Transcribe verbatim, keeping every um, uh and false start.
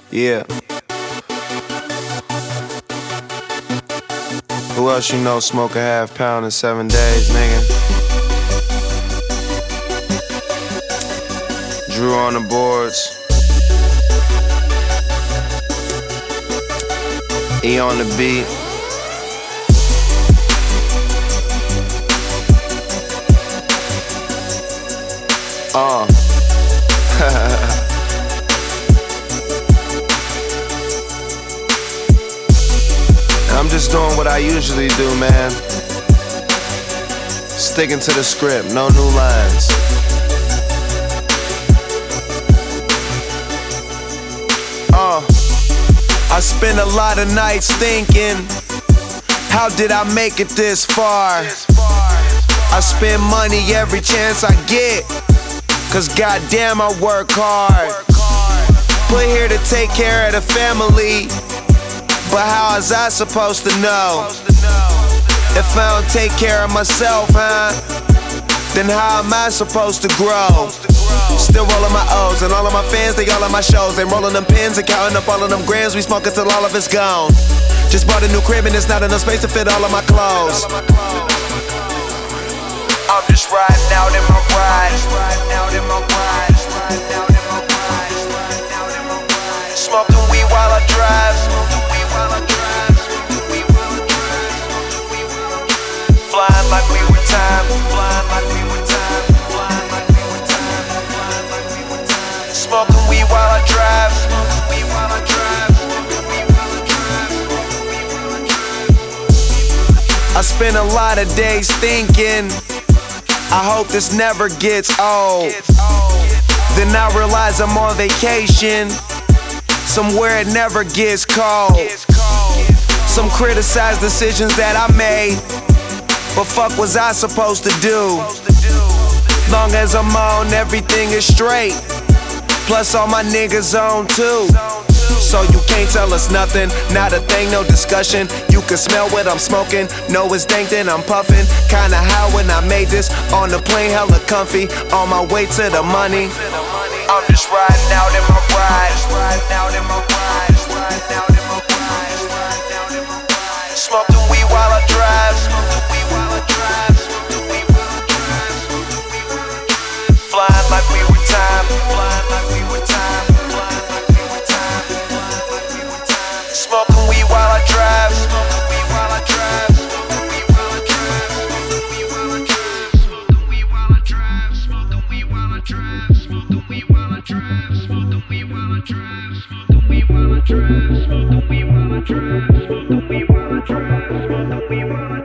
Yeah. Who else you know smoke a half pound in seven days, nigga? Drew on the boards. E on the beat. Uh. I'm just doing what I usually do, man. Sticking to the script, no new lines. Uh, I spend a lot of nights thinking, how did I make it this far? I spend money every chance I get, cause goddamn I work hard. Put here to take care of the family, but how is I supposed to know? If I don't take care of myself, huh? Then how am I supposed to grow? Still rolling my O's, and all of my fans, they all of my shows. They rolling them pins and counting up all of them grams. We smoking till all of it's gone. Just bought a new crib and it's not enough space to fit all of my clothes. I'm just riding out in my ride. Smoking weed while I drive. Flying like we were time. Flying like we were time. Flying like we were time. Flying like we were time. Smoking weed while I drive. Smoking weed while I drive. Smoking weed while I drive. Smoking weed while I drive. I spend a lot of days thinking, I hope this never gets old. Then I realize I'm on vacation, somewhere it never gets cold. Some criticize decisions that I made, but fuck was I supposed to do? Long as I'm on, everything is straight. Plus all my niggas on too. So you can't tell us nothing, not a thing, no discussion. You can smell what I'm smoking, know it's dank, then I'm puffing. Kinda how when I made this, on the plane hella comfy, on my way to the money. I'm just riding out in my ride. Riding out in my ride. Riding out in my ride. Smoking weed while I drive. Smoking weed while I drive. Smoking weed while I drive. Smoking weed while I drive. Flying like we were time. Flying like we were time. Flying like we were time. Flying like we were time. Smoking weed while I drive. Smoking weed while I drive. Smoking weed while I drive. Smoking weed while I drive. Smoking weed while I drive. Smoking weed while I drive. Smoking weed while I drive. Smoking weed while I drive. Smoking weed while I drive. Smoking weed while I drive. Smoking weed while I drive. Smoking weed while I drive.